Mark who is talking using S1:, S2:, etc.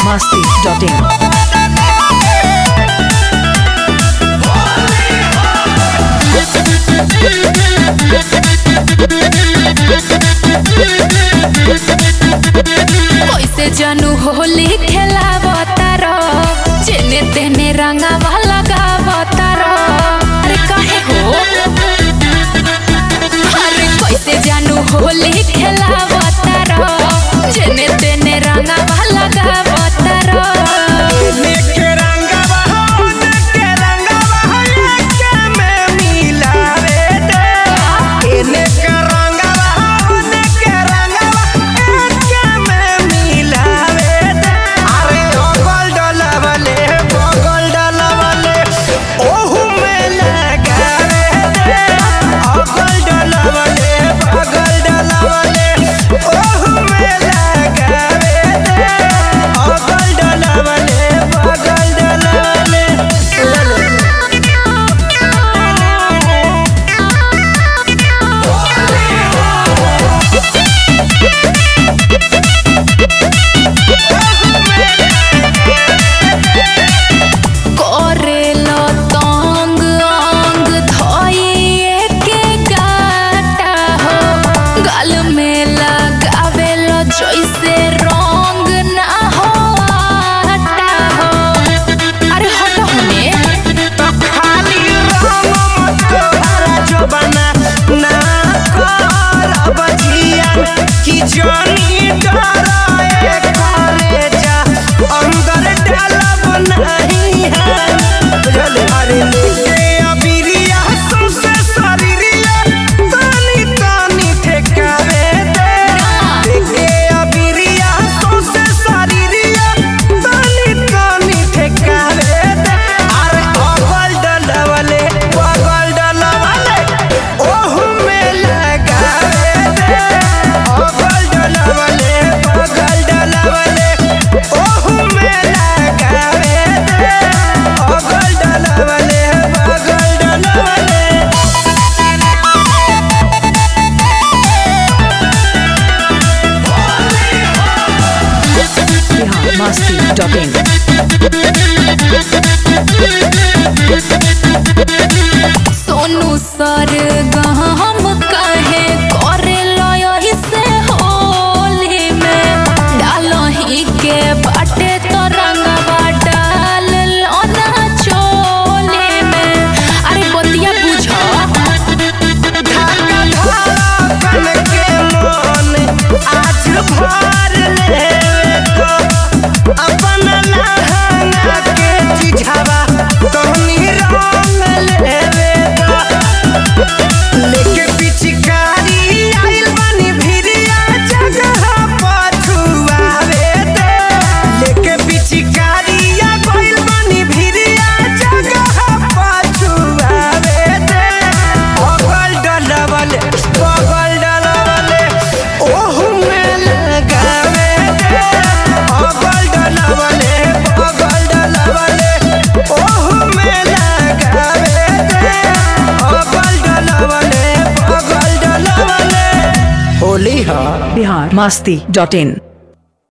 S1: biharmasti.in.
S2: कैसे जानू होली खेलावतार जेने तेने रंगावा लगावतार अरे काहे हो अरे कैसे जानू होली खेलावतार जेने तेने रंगावा लगावतार
S3: जानी डराए करे जा अंदर डालब नहीं है अरे लेके अबिरिया सबसे शरीरिया तानी तानी ठेकावे दे लेके अबिरिया सबसे शरीरिया तानी तानी ठेकावे दे अरे अगल डलवले बगल डलवले ओहु में लगावे दे अगल डलवले बगल डलवले ओहु में लगावे दे अगल डलवले बगल डलवले
S1: biharmasti.in.
S2: सोनू सर गहम कहे करे लय से होली में डालही के बाटे तो रंगवा डाल लोना चोली में अरे बतिया बुझा
S3: धागा धाकन के मन आज भर लेवे तो अपन लहंगा के चिझावा तोहनी रंग लेवे तो लेके पिचकारी आइल बनी भिरिया जगह पछुआवे दे लेके पिचकारी आ गइल बनी भिरिया जगह पछुआवे दे अगल डलवले बगल डलवले ओहु में लगावे दे अगल डलवले बगल डलवले ओहु में लगावे दे अगल डलवले बगल डलवले होली हा
S1: biharmasti.in.